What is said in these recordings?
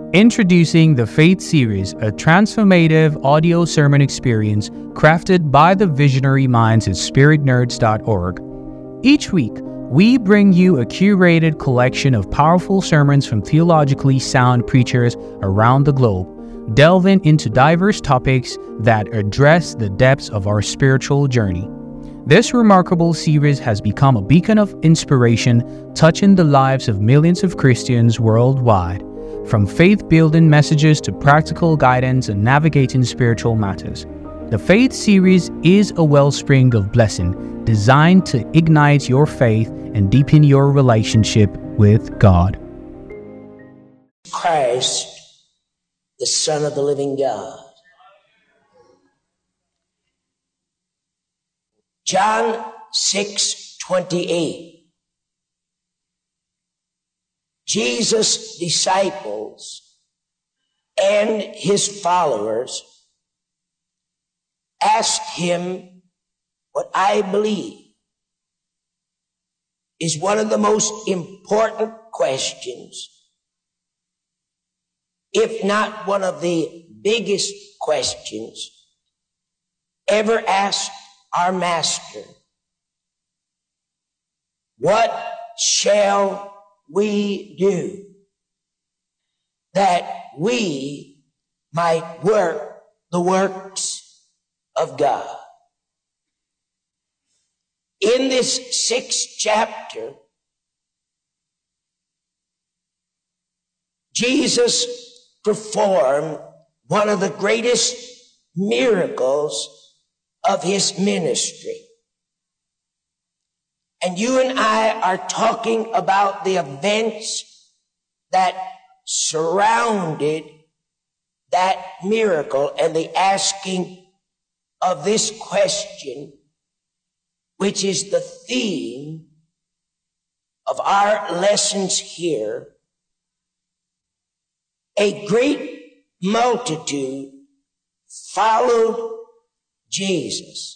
Introducing the Faith Series, a transformative audio sermon experience crafted by the visionary minds at spiritnerds.org. Each week, we bring you a curated collection of powerful sermons from theologically sound preachers around the globe, delving into diverse topics that address the depths of our spiritual journey. This remarkable series has become a beacon of inspiration, touching the lives of millions of Christians worldwide. From faith-building messages to practical guidance and navigating spiritual matters, the Faith Series is a wellspring of blessing designed to ignite your faith and deepen your relationship with God. Christ, the Son of the living God. John 6:28. Jesus' disciples and his followers asked him what I believe is one of the most important questions, if not one of the biggest questions ever asked our Master. What shall we do that we might work the works of God? In this 6th chapter, Jesus performed one of the greatest miracles of his ministry. And you and I are talking about the events that surrounded that miracle and the asking of this question, which is the theme of our lessons here. A great multitude followed Jesus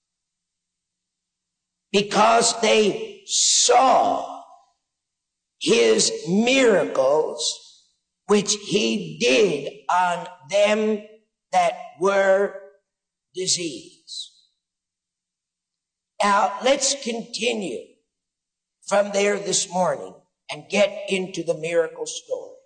because they saw his miracles, which he did on them that were diseased. Now, let's continue from there this morning and get into the miracle story.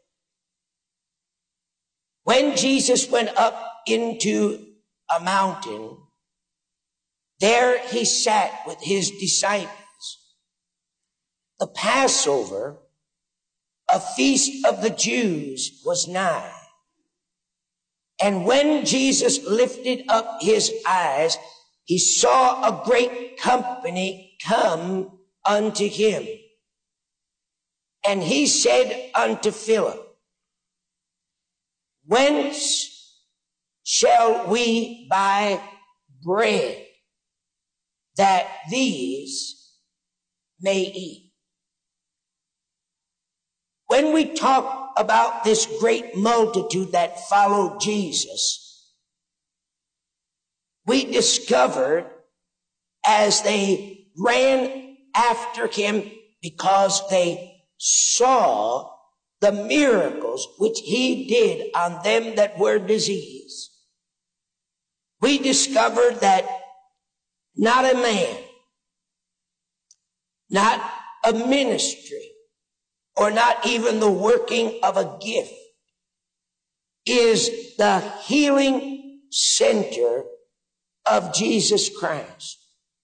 When Jesus went up into a mountain, there he sat with his disciples. The Passover, a feast of the Jews, was nigh. And when Jesus lifted up his eyes, he saw a great company come unto him. And he said unto Philip, whence shall we buy bread that these may eat? When we talk about this great multitude that followed Jesus, we discovered as they ran after him because they saw the miracles which he did on them that were diseased, we discovered that not a man, not a ministry, or not even the working of a gift is the healing center of Jesus Christ.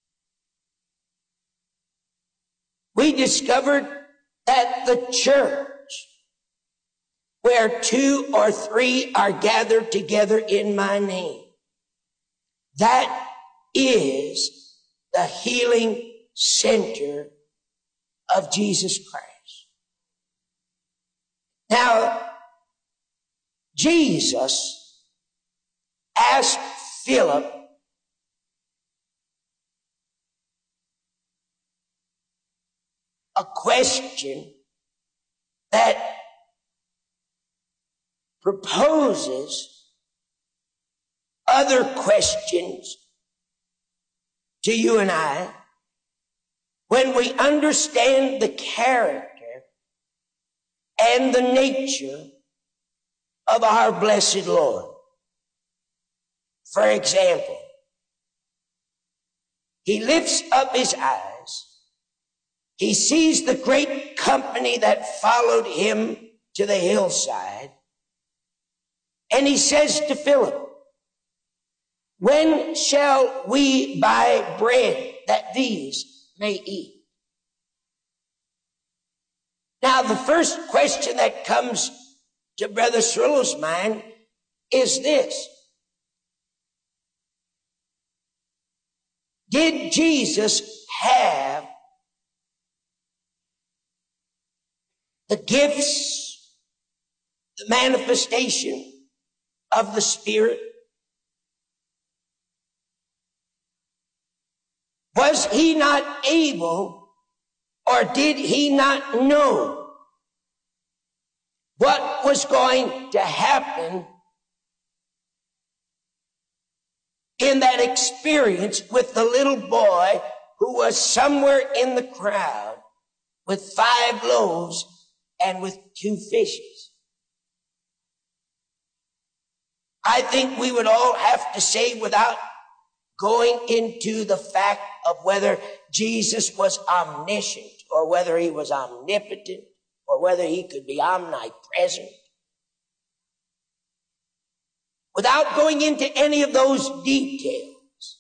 We discovered that the church, where 2 or 3 are gathered together in my name, that is the healing center of Jesus Christ. Now, Jesus asked Philip a question that proposes other questions to you and I when we understand the character and the nature of our blessed Lord. For example, he lifts up his eyes. He sees the great company that followed him to the hillside. And he says to Philip, when shall we buy bread that these may eat? Now, the first question that comes to Brother Cirillo's mind is this. Did Jesus have the gifts, the manifestation of the Spirit? Was he not able, or did he not know what was going to happen in that experience with the little boy who was somewhere in the crowd with 5 loaves and with 2 fishes? I think we would all have to say, without going into the fact of whether Jesus was omniscient or whether he was omnipotent or whether he could be omnipresent, without going into any of those details,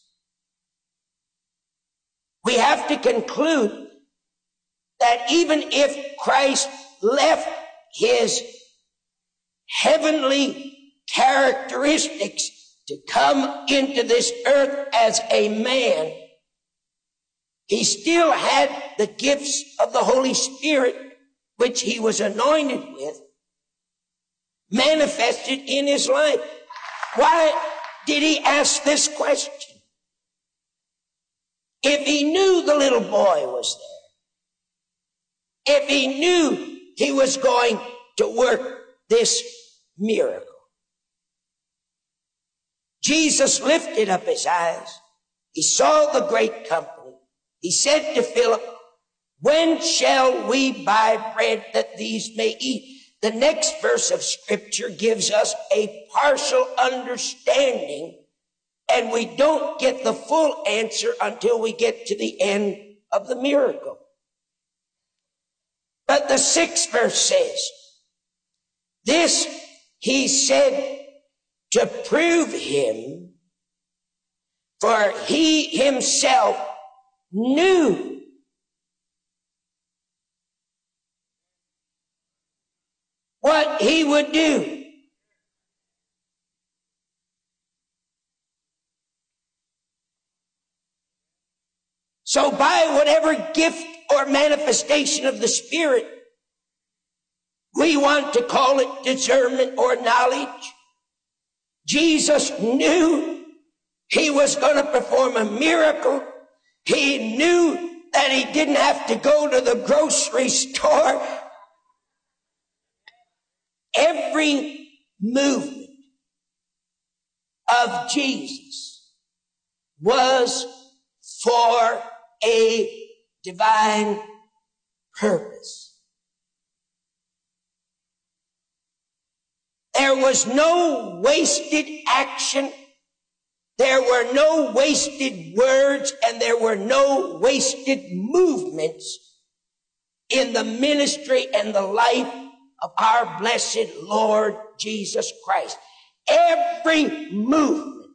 we have to conclude that even if Christ left his heavenly characteristics to come into this earth as a man, he still had the gifts of the Holy Spirit, which he was anointed with, manifested in his life. Why did he ask this question? If he knew the little boy was there, if he knew he was going to work this miracle, Jesus lifted up his eyes. He saw the great company. He said to Philip, when shall we buy bread that these may eat? The next verse of Scripture gives us a partial understanding, and we don't get the full answer until we get to the end of the miracle. But the 6th verse says, this he said to prove him, for he himself knew what he would do. So by whatever gift or manifestation of the Spirit, we want to call it discernment or knowledge, Jesus knew he was going to perform a miracle. He knew that he didn't have to go to the grocery store. Every movement of Jesus was for a divine purpose. There was no wasted action. There were no wasted words, and there were no wasted movements in the ministry and the life of our blessed Lord Jesus Christ. Every movement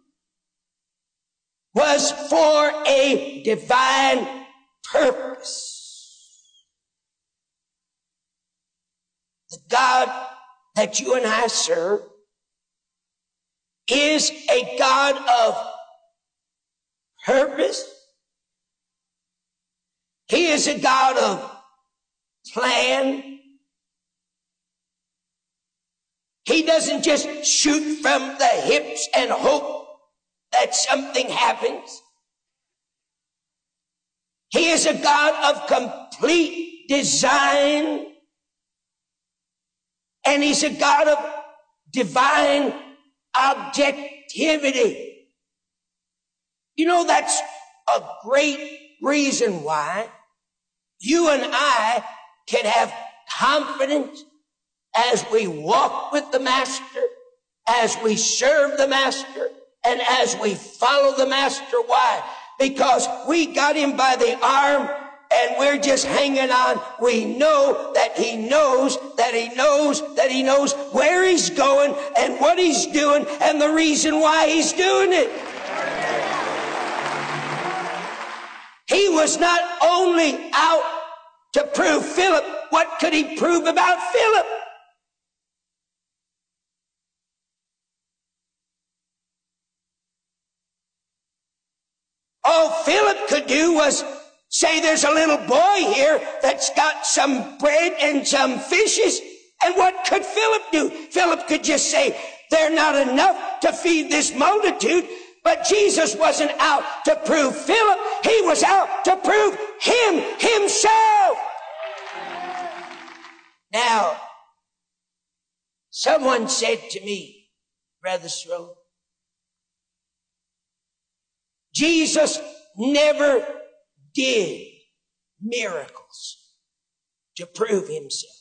was for a divine purpose. The God that you and I serve is a God of purpose. He is a God of plan. He doesn't just shoot from the hips and hope that something happens. He is a God of complete design. And he's a God of divine objectivity. You know, that's a great reason why you and I can have confidence as we walk with the Master, as we serve the Master and as we follow the Master. Why? Because we got him by the arm and we're just hanging on. We know that he knows that he knows that he knows where he's going and what he's doing and the reason why he's doing it. He was not only out to prove Philip. What could he prove about Philip? All Philip could do was say, there's a little boy here that's got some bread and some fishes. And what could Philip do? Philip could just say, they're not enough to feed this multitude. But Jesus wasn't out to prove Philip. He was out to prove him himself. Now, someone said to me, Brother Stroh, Jesus never did miracles to prove himself.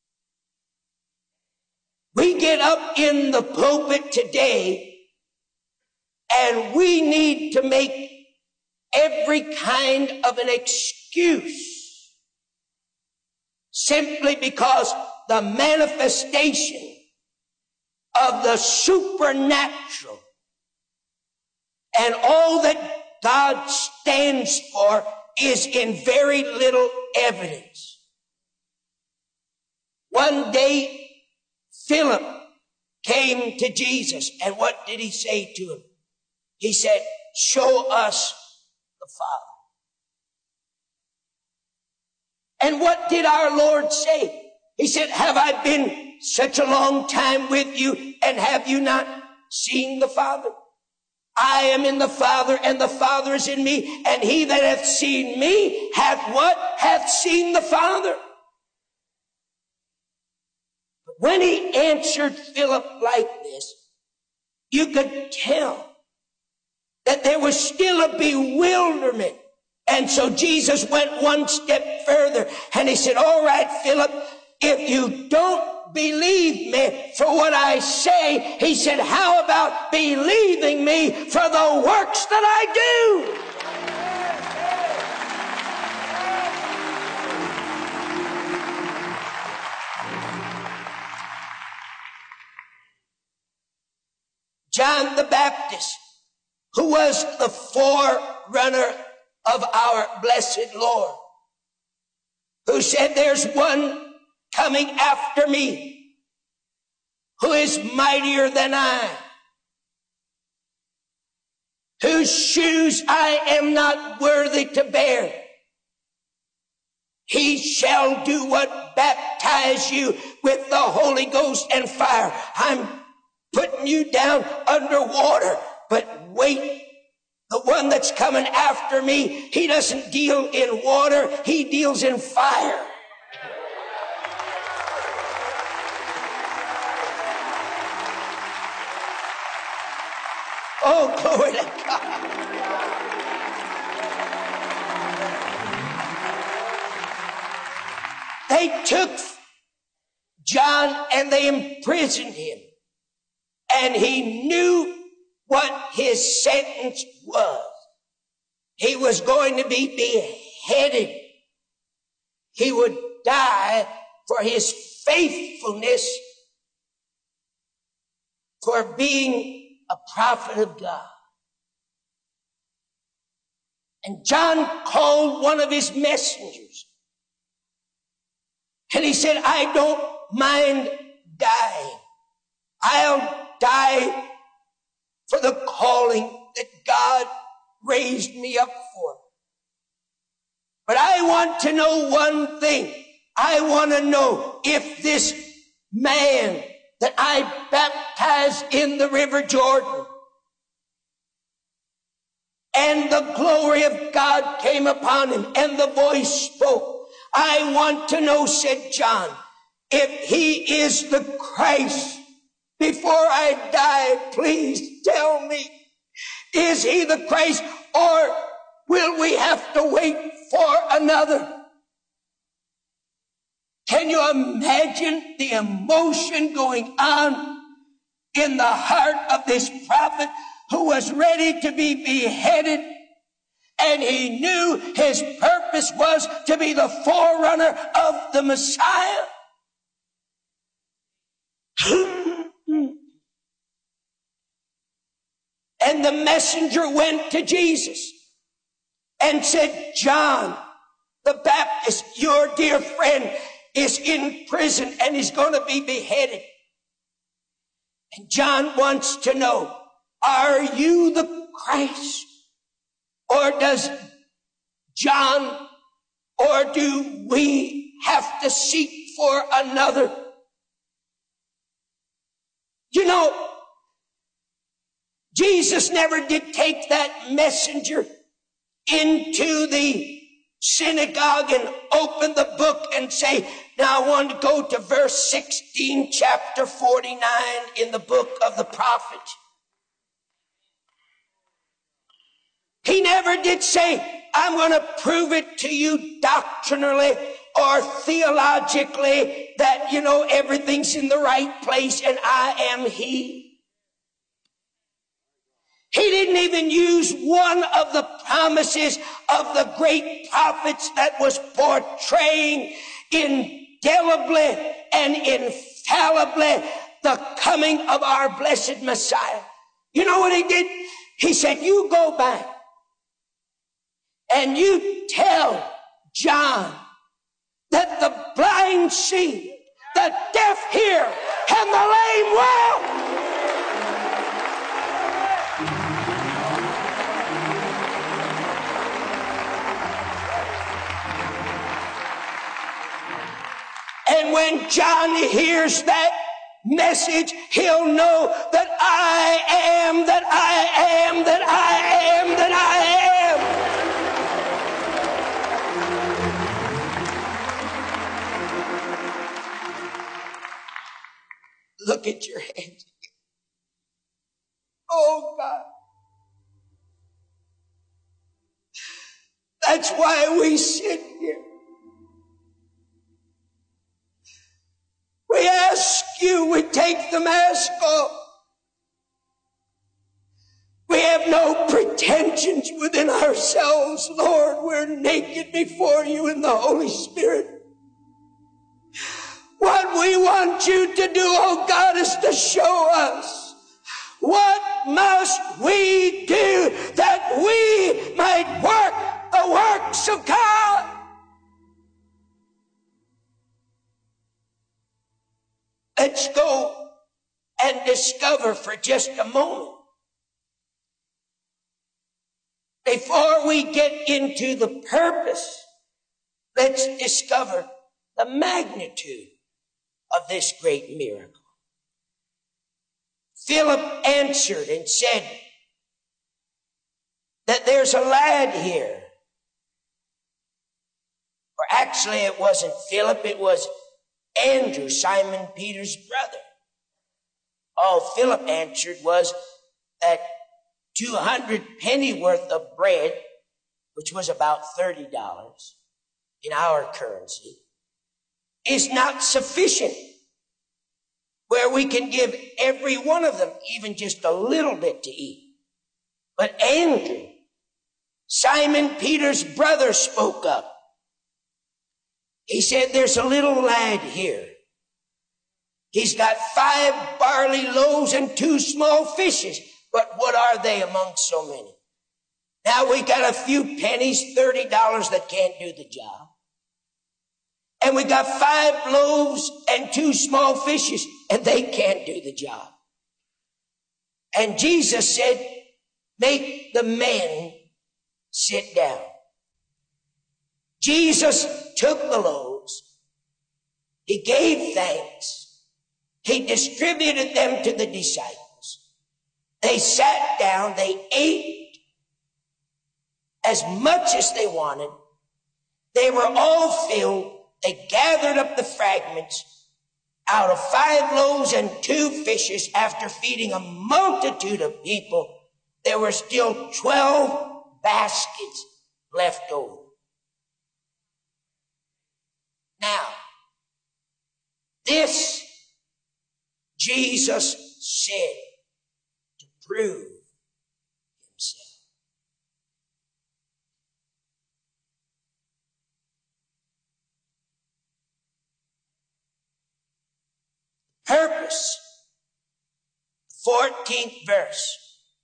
We get up in the pulpit today and we need to make every kind of an excuse simply because the manifestation of the supernatural and all that God stands for is in very little evidence. One day, Philip came to Jesus, and what did he say to him? He said, show us the Father. And what did our Lord say? He said, have I been such a long time with you, and have you not seen the Father? I am in the Father, and the Father is in me, and he that hath seen me hath what? Hath seen the Father. But when he answered Philip like this, you could tell that there was still a bewilderment. And so Jesus went one step further, and he said, all right, Philip, if you don't believe me for what I say, he said, how about believing me for the works that I do? John the Baptist, who was the forerunner of our blessed Lord, who said, there's one coming after me who is mightier than I, whose shoes I am not worthy to bear. He shall do what? Baptize you with the Holy Ghost and fire. I'm putting you down underwater, but wait. The one that's coming after me, he doesn't deal in water, he deals in fire. Oh, glory to God. They took John and they imprisoned him. And he knew what his sentence was. He was going to be beheaded. He would die for his faithfulness, for being a prophet of God. And John called one of his messengers. And he said, I don't mind dying. I'll die for the calling that God raised me up for. But I want to know one thing. I want to know if this man that I baptized in the River Jordan and the glory of God came upon him and the voice spoke. I want to know, said John, if he is the Christ. Before I die, please tell me, is he the Christ, or will we have to wait for another? Can you imagine the emotion going on in the heart of this prophet who was ready to be beheaded, and he knew his purpose was to be the forerunner of the Messiah. And the messenger went to Jesus and said, John the Baptist, your dear friend, is in prison and is going to be beheaded. And John wants to know, are you the Christ? Or does John, or do we have to seek for another? You know, Jesus never did take that messenger into the synagogue and open the book and say, now I want to go to verse 16, chapter 49 in the book of the prophet. He never did say, I'm going to prove it to you doctrinally or theologically that, you know, everything's in the right place and I am he. He didn't even use one of the promises of the great prophets that was portraying indelibly and infallibly the coming of our blessed Messiah. You know what he did? He said, you go back and you tell John that the blind see, the deaf hear, and the lame walk. And when John hears that message, he'll know that I am, that I am, that I am, that I am. Look at your hands. Oh, God. That's why we sit here. We ask you, we take the mask off. We have no pretensions within ourselves, Lord. We're naked before you in the Holy Spirit. What we want you to do, oh God, is to show us what must we do that we might work the works of God. Let's go and discover for just a moment, before we get into the purpose, let's discover the magnitude of this great miracle. Philip answered and said that there's a lad here. Or actually it wasn't Philip, it was Andrew, Simon Peter's brother. All Philip answered was that 200 penny worth of bread, which was about $30 in our currency, is not sufficient where we can give every one of them even just a little bit to eat. But Andrew, Simon Peter's brother, spoke up. He said, there's a little lad here. He's got 5 barley loaves and 2 small fishes. But what are they among so many? Now we got a few pennies, $30 that can't do the job. And we got 5 loaves and 2 small fishes, and they can't do the job. And Jesus said, make the men sit down. Jesus took the loaves. He gave thanks. He distributed them to the disciples. They sat down. They ate as much as they wanted. They were all filled. They gathered up the fragments out of 5 loaves and 2 fishes. After feeding a multitude of people, there were still 12 baskets left over. Now, this Jesus said to prove himself. Purpose, 14th verse.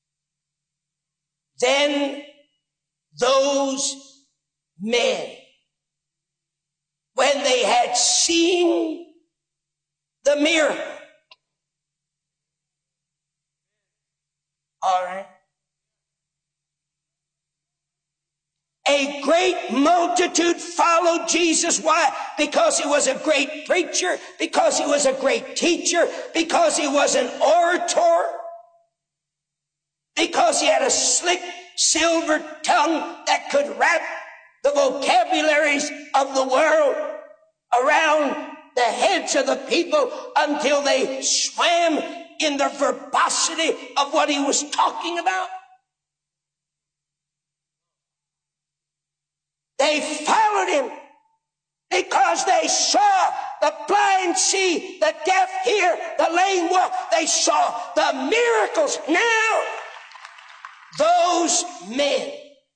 Then those men, when they had seen the miracle, all right, a great multitude followed Jesus. Why? Because he was a great preacher, because he was a great teacher, because he was an orator, because he had a slick silver tongue that could wrap the vocabularies of the world around the heads of the people until they swam in the verbosity of what he was talking about. They followed him because they saw the blind see, the deaf hear, the lame walk. They saw the miracles. Now, those men,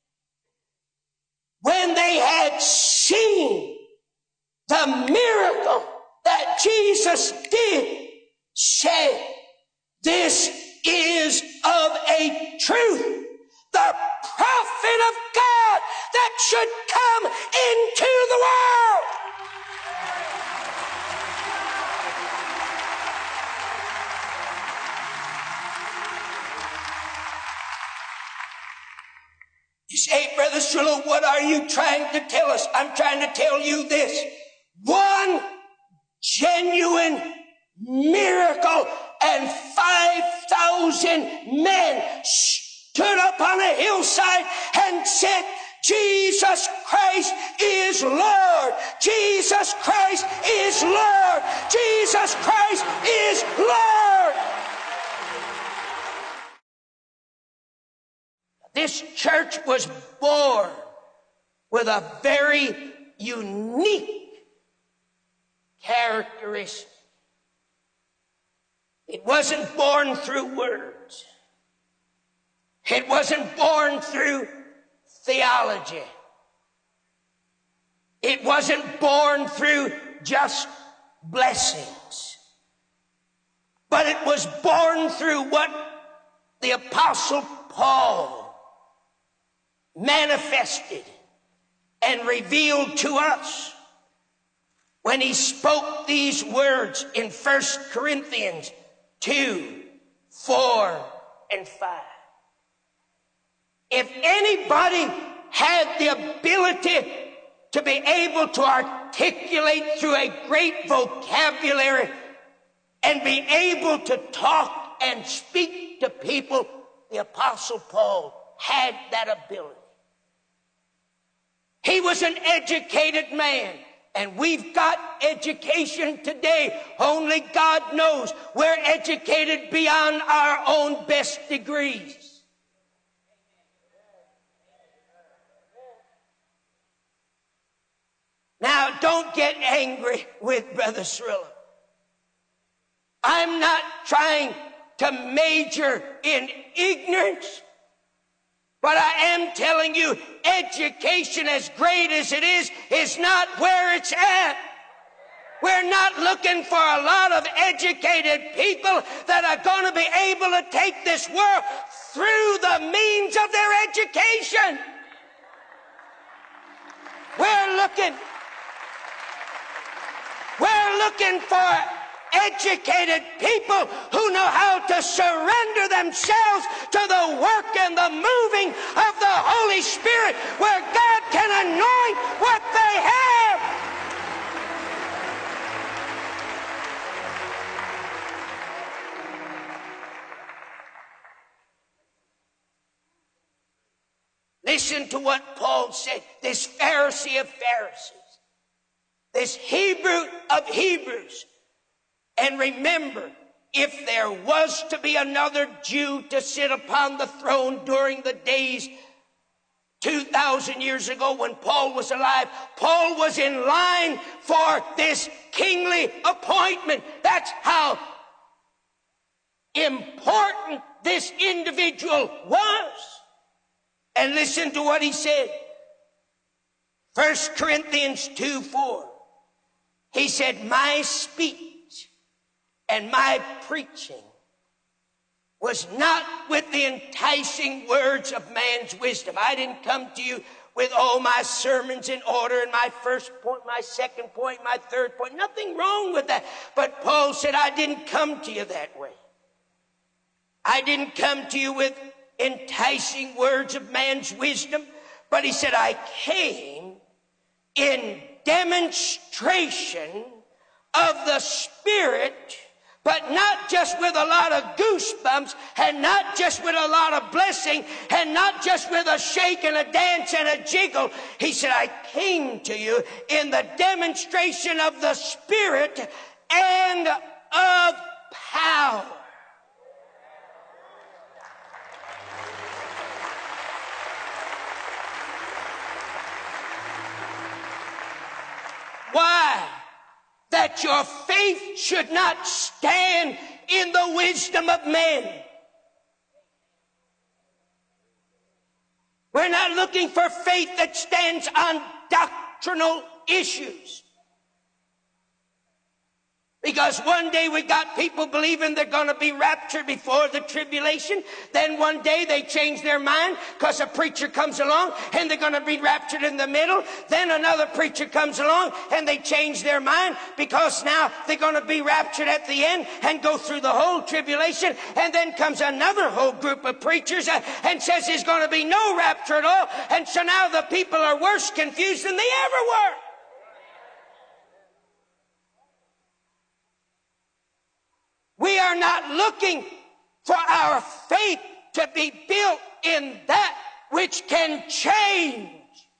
when they had seen the miracle that Jesus did, said, "This is of a truth, the prophet of God that should come into the world." You say, "Brother Strillo, what are you trying to tell us?" I'm trying to tell you this. One genuine miracle, and 5,000 men stood up on a hillside and said, "Jesus Christ is Lord. Jesus Christ is Lord. Jesus Christ is Lord." This church was born with a very unique characteristic. It wasn't born through words. It wasn't born through theology. It wasn't born through just blessings. But it was born through what the Apostle Paul manifested and revealed to us when he spoke these words in 1 Corinthians 2, 4, and 5. If anybody had the ability to be able to articulate through a great vocabulary and be able to talk and speak to people, the Apostle Paul had that ability. He was an educated man, and we've got education today. Only God knows we're educated beyond our own best degrees. Now, don't get angry with Brother Strillo. I'm not trying to major in ignorance, but I am telling you, education, as great as it is not where it's at. We're not looking for a lot of educated people that are going to be able to take this world through the means of their education. We're looking for educated people who know how to surrender themselves to the work and the moving of the Holy Spirit, where God can anoint what they have. Listen to what Paul said, this Pharisee of Pharisees, this Hebrew of Hebrews. And remember, if there was to be another Jew to sit upon the throne during the days 2,000 years ago when Paul was alive, Paul was in line for this kingly appointment. That's how important this individual was. And listen to what he said. 1 Corinthians 2:4. He said, my speech and my preaching was not with the enticing words of man's wisdom. I didn't come to you with all my sermons in order and my first point, my second point, my third point. Nothing wrong with that. But Paul said, I didn't come to you that way. I didn't come to you with enticing words of man's wisdom. But he said, I came in demonstration of the Spirit, but not just with a lot of goosebumps, and not just with a lot of blessing, and not just with a shake and a dance and a jiggle. He said, I came to you in the demonstration of the Spirit and of power. Why? That your faith should not stand in the wisdom of men. We're not looking for faith that stands on doctrinal issues. Because one day we got people believing they're going to be raptured before the tribulation. Then one day they change their mind because a preacher comes along and they're going to be raptured in the middle. Then another preacher comes along and they change their mind because now they're going to be raptured at the end and go through the whole tribulation. And then comes another whole group of preachers and says there's going to be no rapture at all. And so now the people are worse confused than they ever were. We are not looking for our faith to be built in that which can change.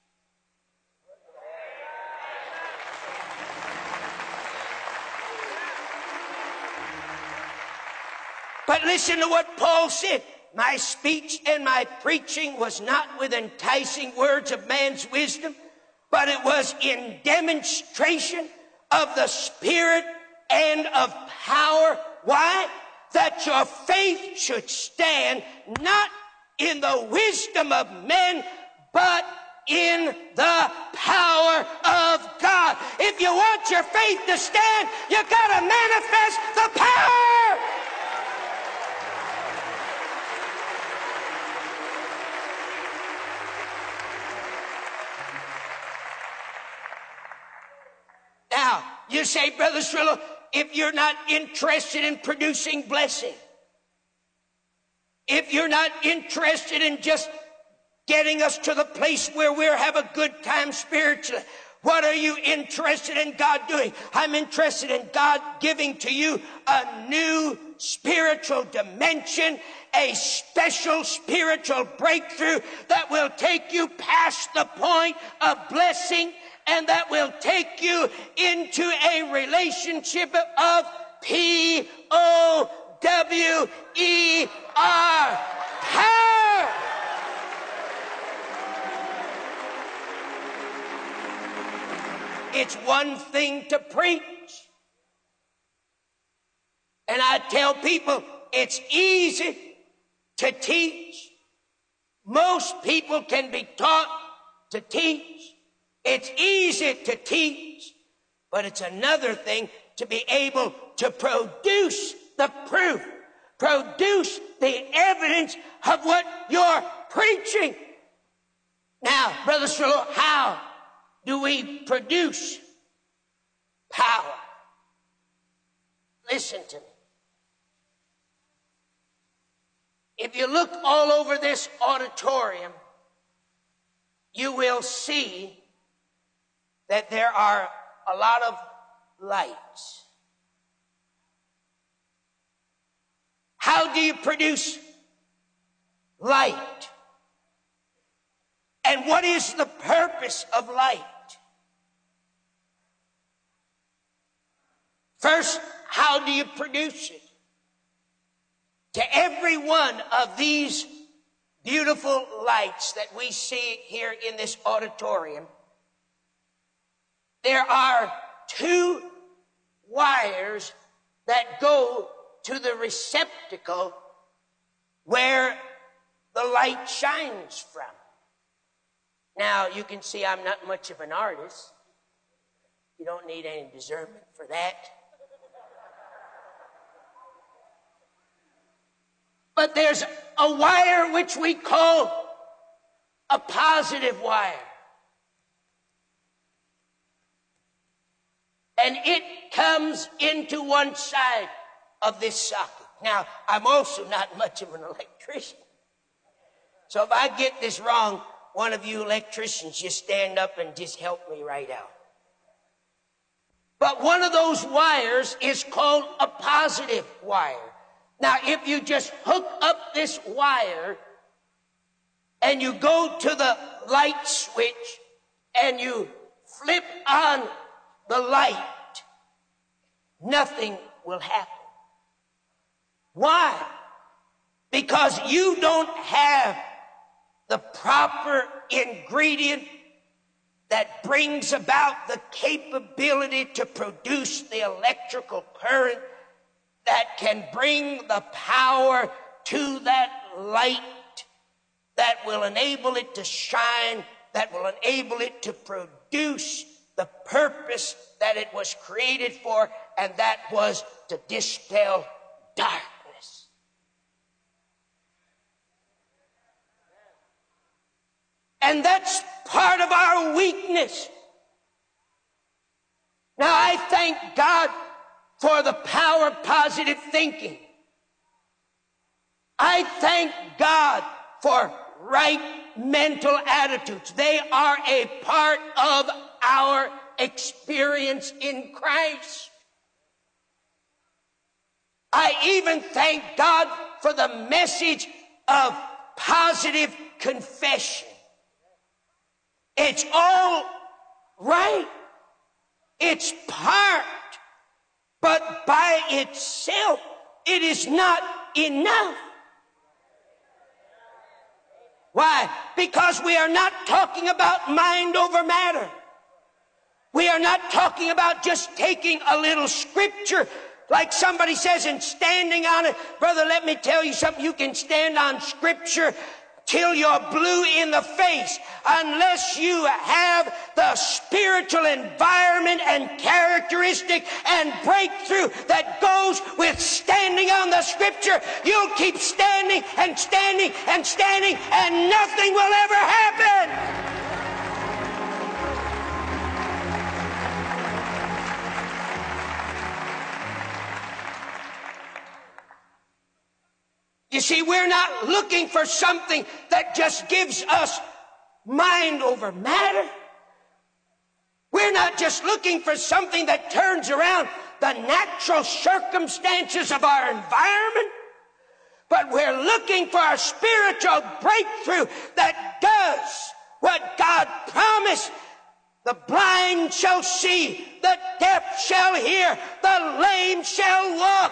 But listen to what Paul said. My speech and my preaching was not with enticing words of man's wisdom, but it was in demonstration of the Spirit and of power. Why? That your faith should stand not in the wisdom of men, but in the power of God. If you want your faith to stand, you got to manifest the power. Now, you say, Brother Strillo, if you're not interested in producing blessing, if you're not interested in just getting us to the place where we'll have a good time spiritually, what are you interested in God doing? I'm interested in God giving to you a new spiritual dimension, a special spiritual breakthrough that will take you past the point of blessing, and that will take you into a relationship of P-O-W-E-R, power. It's one thing to preach. And I tell people it's easy to teach. Most people can be taught to teach. It's easy to teach, but it's another thing to be able to produce the proof, produce the evidence of what you're preaching. Now, Brother Strillo, how do we produce power? Listen to me. If you look all over this auditorium, you will see that there are a lot of lights. How do you produce light? And what is the purpose of light? First, how do you produce it? To every one of these beautiful lights that we see here in this auditorium, there are two wires that go to the receptacle where the light shines from. Now, you can see I'm not much of an artist. You don't need any discernment for that. But there's a wire which we call a positive wire. And it comes into one side of this socket. Now, I'm also not much of an electrician. So if I get this wrong, one of you electricians just stand up and just help me right out. But one of those wires is called a positive wire. Now, if you just hook up this wire and you go to the light switch and you flip on the light, nothing will happen. Why? Because you don't have the proper ingredient that brings about the capability to produce the electrical current that can bring the power to that light, that will enable it to shine, that will enable it to produce the purpose that it was created for, and that was to dispel darkness. And that's part of our weakness. Now, I thank God for the power of positive thinking. I thank God for right mental attitudes. They are a part of our experience in Christ. I even thank God for the message of positive confession. It's all right. It's part. But by itself, it is not enough. Why? Because we are not talking about mind over matter. We are not talking about just taking a little scripture, like somebody says, and standing on it. Brother, let me tell you something. You can stand on scripture till you're blue in the face, unless you have the spiritual environment and characteristic and breakthrough that goes with standing on the scripture. You'll keep standing and standing and standing, and nothing will ever happen. You see, we're not looking for something that just gives us mind over matter. We're not just looking for something that turns around the natural circumstances of our environment, but we're looking for a spiritual breakthrough that does what God promised. The blind shall see, the deaf shall hear, the lame shall walk.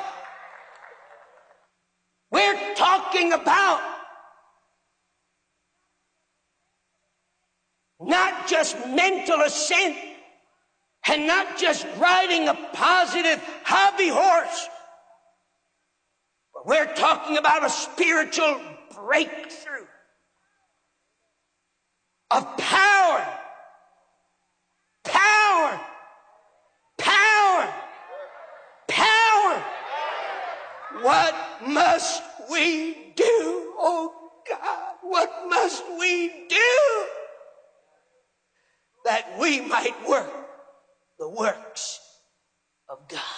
We're talking about not just mental assent and not just riding a positive hobby horse, but we're talking about a spiritual breakthrough of power. Power. Power. Power. What must we do, oh God? What must we do that we might work the works of God?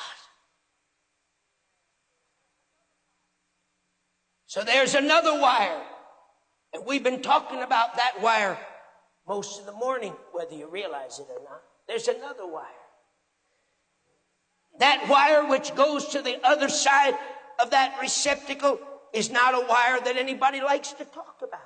So there's another wire, and we've been talking about that wire most of the morning, whether you realize it or not. There's another wire. That wire which goes to the other side of that receptacle is not a wire that anybody likes to talk about.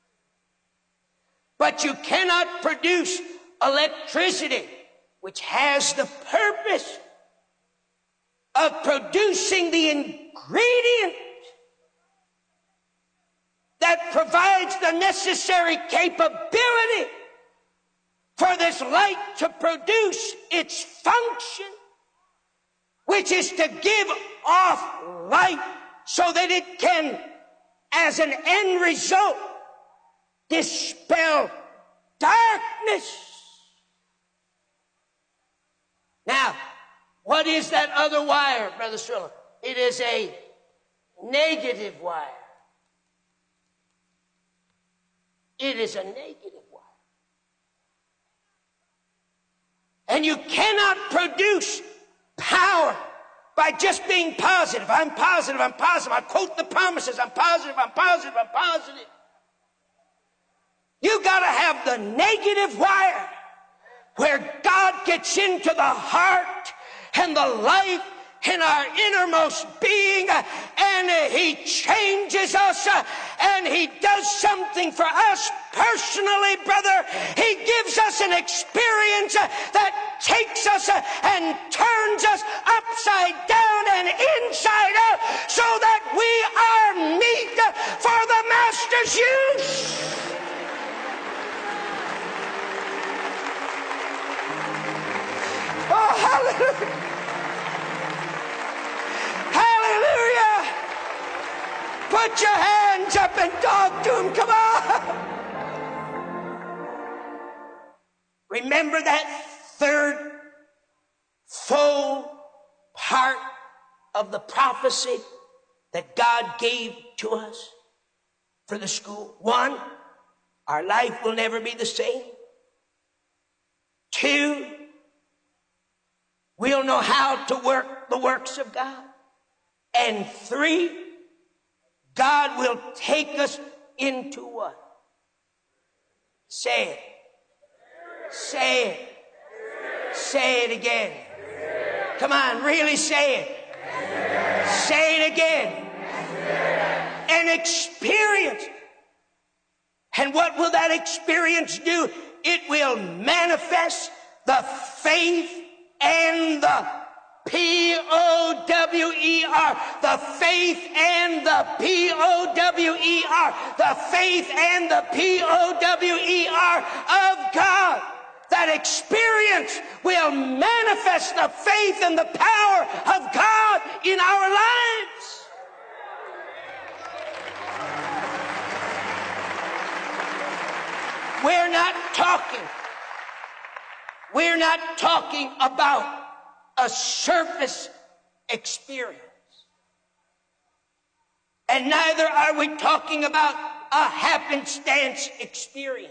But you cannot produce electricity which has the purpose of producing the ingredient that provides the necessary capability for this light to produce its function which is to give off light so that it can, as an end result, dispel darkness. Now, what is that other wire, Brother Strilla? It is a negative wire. It is a negative wire. And you cannot produce power by just being positive. I'm positive, I'm positive. I quote the promises. I'm positive, I'm positive, I'm positive. You got to have the negative wire where God gets into the heart and the life in our innermost being, and He changes us, and He does something for us personally, brother. He gives us an experience that takes us and turns us upside down and inside out so that we are meet for the Master's use. Oh, hallelujah. Hallelujah. Put your hands up and talk to Him. Come on. Remember that third full part of the prophecy that God gave to us for the school? 1, our life will never be the same. 2, we'll know how to work the works of God. And 3, God will take us into what? Say it. Say it. Say it again. Come on, really say it. Say it again. An experience. And what will that experience do? It will manifest the faith and the P-O-W-E-R. The faith and the P-O-W-E-R. The faith and the P-O-W-E-R of God. That experience will manifest the faith and the power of God in our lives. We're not talking about a surface experience. And neither are we talking about a happenstance experience.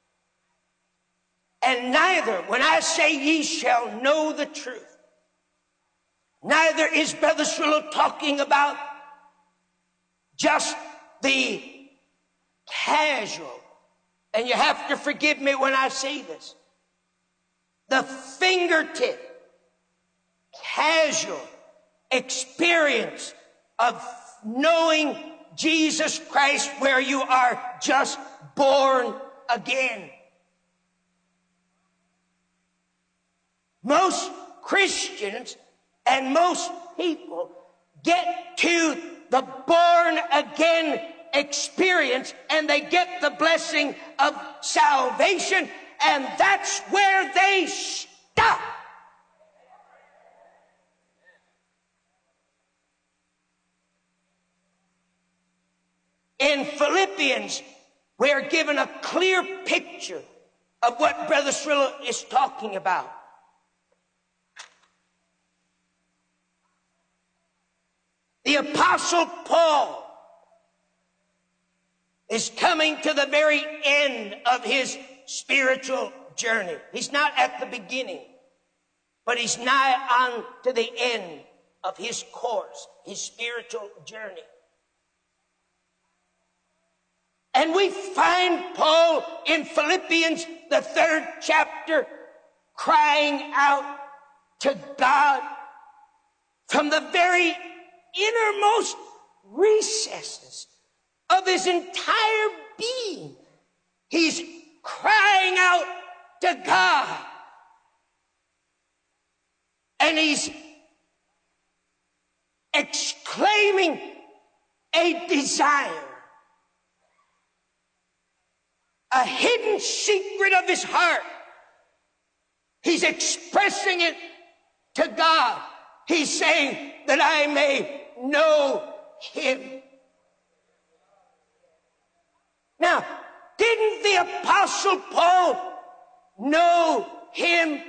And neither, when I say ye shall know the truth, neither is Brother Strilla talking about just the casual, and you have to forgive me when I say this, the fingertip, casual experience of knowing Jesus Christ where you are just born again. Most Christians and most people get to the born again experience and they get the blessing of salvation, and that's where they stop. In Philippians, we're given a clear picture of what Brother Strilla is talking about. The Apostle Paul is coming to the very end of his spiritual journey. He's not at the beginning, but he's nigh on to the end of his course, his spiritual journey. And we find Paul in Philippians, the 3rd chapter, crying out to God from the very innermost recesses of his entire being. He's crying out to God. And he's exclaiming a desire, a hidden secret of his heart. He's expressing it to God. He's saying that I may know him. Now, didn't the Apostle Paul know him?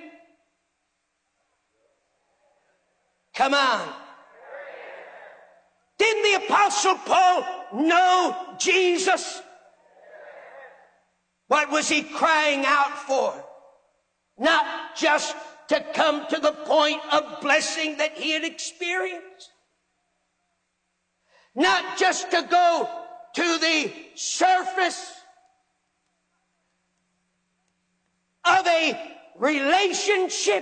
Come on. Didn't the Apostle Paul know Jesus? What was he crying out for? Not just to come to the point of blessing that he had experienced. Not just to go to the surface of a relationship,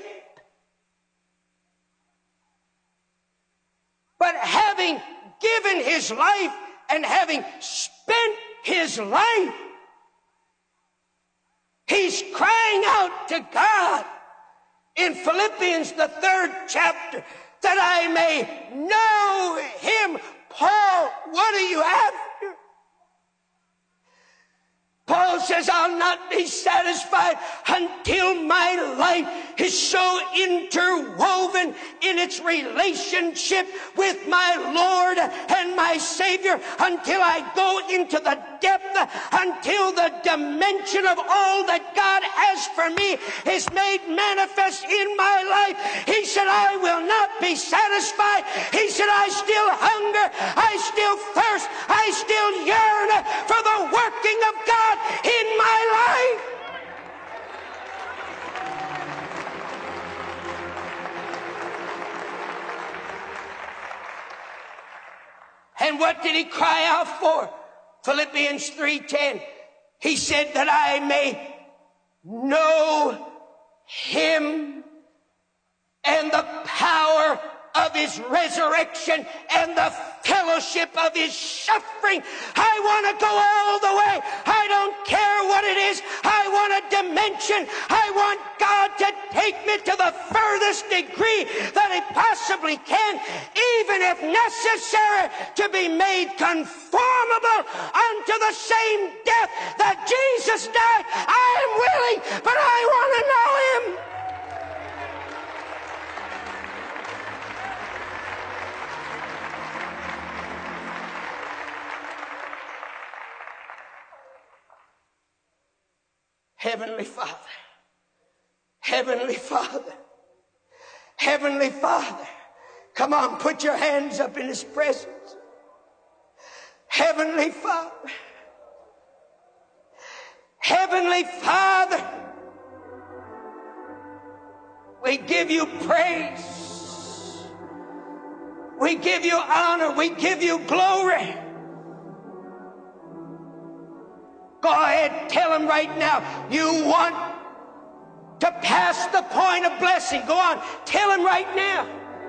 but having given his life and having spent his life, he's crying out to God in Philippians, the 3rd chapter, that I may know him. Paul, what are you after? Paul says, I'll not be satisfied until my life is so interwoven in its relationship with my Lord and my Savior, until I go into the depth, until the dimension of all that God has for me is made manifest in my life. He said, I will not be satisfied. He said, I still hunger, I still thirst, I still yearn for the working of God in my life. And what did he cry out for? Philippians 3:10. He said that I may know him and the power of his resurrection and the fellowship of his suffering. I want to go all the way. I don't care what it is. I want a dimension. I want God to take me to the furthest degree that he possibly can, even if necessary, to be made conformable unto the same death that Jesus died. I am willing, but I want to know him. Heavenly Father, Heavenly Father, Heavenly Father. Come on, put your hands up in his presence. Heavenly Father, Heavenly Father, we give you praise. We give you honor. We give you glory. Go ahead, tell him right now, you want to pass the point of blessing. Go on, tell him right now.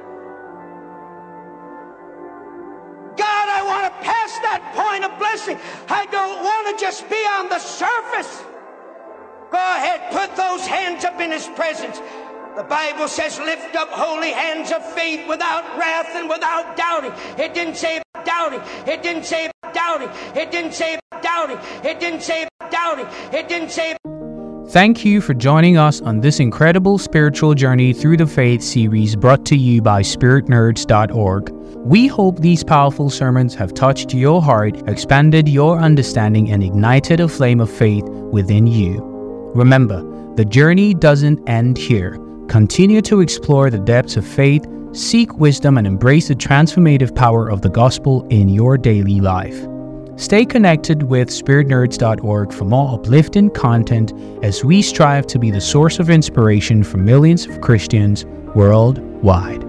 God, I want to pass that point of blessing. I don't want to just be on the surface. Go ahead, put those hands up in his presence. The Bible says, lift up holy hands of faith without wrath and without doubting. It didn't say about doubting. It didn't say about doubting. It didn't say about doubting. It didn't say about doubting. It didn't say. Thank you for joining us on this incredible spiritual journey through the faith series brought to you by SpiritNerds.org. We hope these powerful sermons have touched your heart, expanded your understanding, and ignited a flame of faith within you. Remember, the journey doesn't end here. Continue to explore the depths of faith, seek wisdom, and embrace the transformative power of the gospel in your daily life. Stay connected with SpiritNerds.org for more uplifting content as we strive to be the source of inspiration for millions of Christians worldwide.